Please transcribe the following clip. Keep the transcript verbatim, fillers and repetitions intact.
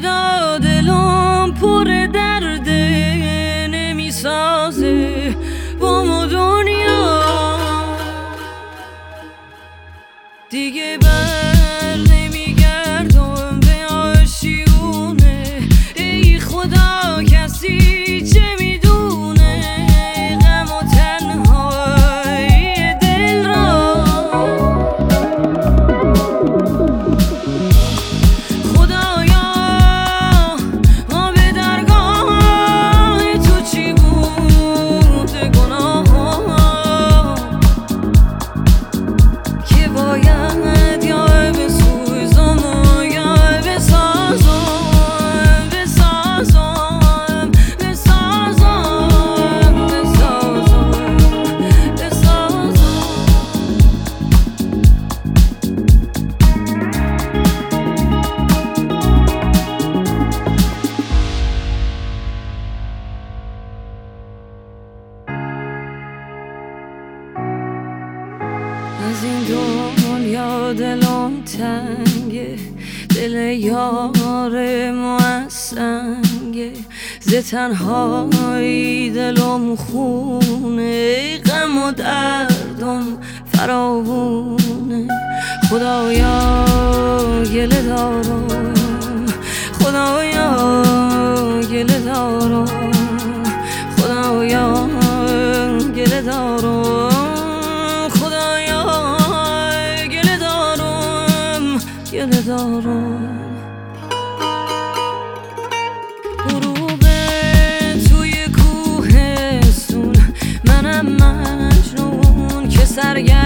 خدا دلم پر درده نمیسازه با ما دنیا دیگه بر نمیگردم به آشیونه ای خدا کسی چه میدونه غم و تنهایی دل را خدایا ما به درگاه تو چی بود گناه که باید یا بسوزم و یا بسازم بسازم بسازم بسازم بسازم از این دنیا دلم تنگه دل یار ما از سنگه ز تنهایی دلم خونه غم و دردم فراوونه خدایا گله دارم خدایا گله دارم خدایا گله دارم گله دارم غروب توی کوهستون منم مجنون که سرگرم